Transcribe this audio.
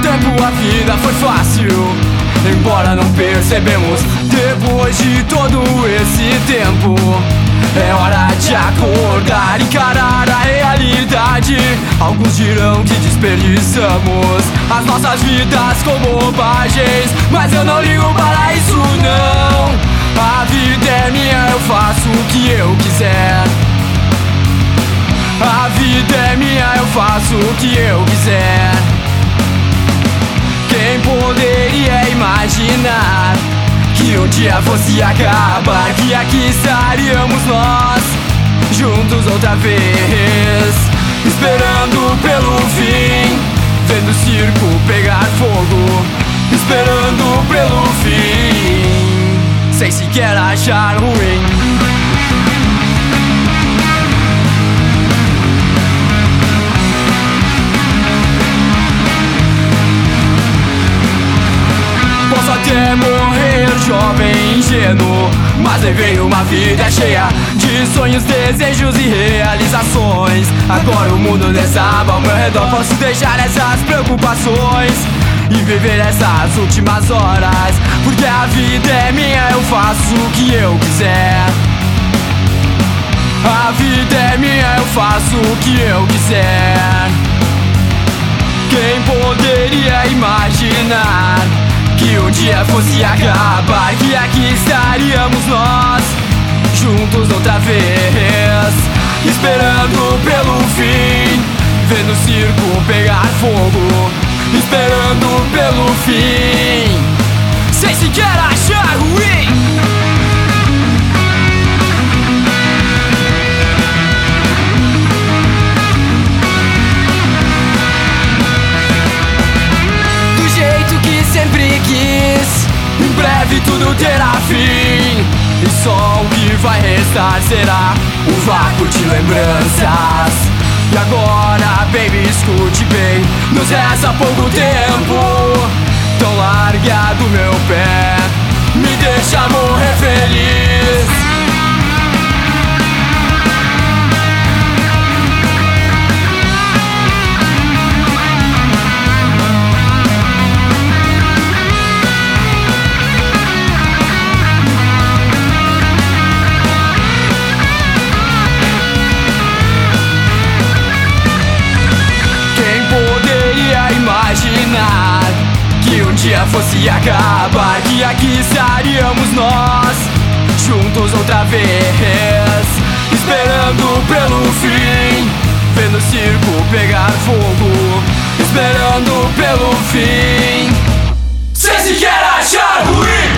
tempo a vida foi fácil, embora não percebemos. Depois de todo esse tempo, é hora de acordar, encarar a realidade. Alguns dirão que desperdiçamos as nossas vidas com bobagens, mas eu não ligo para isso não. A vida é minha, eu faço o que eu quiser. A vida é minha, eu faço o que eu quiser. Quem poderia imaginar que um dia fosse acabar, que aqui estaríamos nós, juntos outra vez, esperando pelo fim, vendo o circo pegar fogo, esperando pelo fim, sem sequer achar ruim. Posso até morrer jovem, ingênuo, mas levei uma vida cheia de sonhos, desejos e realizações. Agora o mundo desaba ao meu redor, posso deixar essas preocupações e viver essas últimas horas, porque a vida é minha, eu faço o que eu quiser. A vida é minha, eu faço o que eu quiser. Quem poderia imaginar que um dia fosse acabar, que aqui estaríamos nós, juntos outra vez, esperando pelo fim, vendo o circo pegar fogo, esperando pelo fim, sem sequer achar ruim. Sempre quis, em breve tudo terá fim, e só o que vai restar será um vácuo de lembranças. E agora, baby, escute bem, nos resta pouco tempo, então larga do meu pé, me deixa morrer feliz. Imaginar que um dia fosse acabar, que aqui estaríamos nós, juntos outra vez, esperando pelo fim, vendo o circo pegar fogo, esperando pelo fim, sem sequer achar ruim.